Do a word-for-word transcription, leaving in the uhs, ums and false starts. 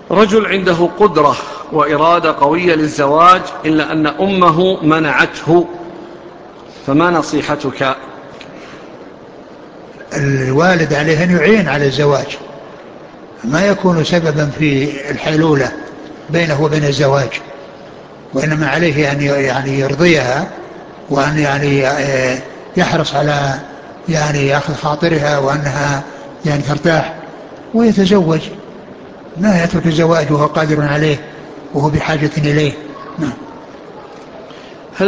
رجل عنده قدرة وإرادة قوية للزواج إلا أن أمه منعته، فما نصيحتك؟ الوالد عليه أن يعين على الزواج، ما يكون سببا في الحيلولة بينه وبين الزواج، وإنما عليه أن يعني يرضيها، وأن يعني يحرص على يعني يأخذ خاطرها وأنها يعني ترتاح ويتزوج، ما يترك الزواج وهو قادر عليه وهو بحاجة إليه. نعم.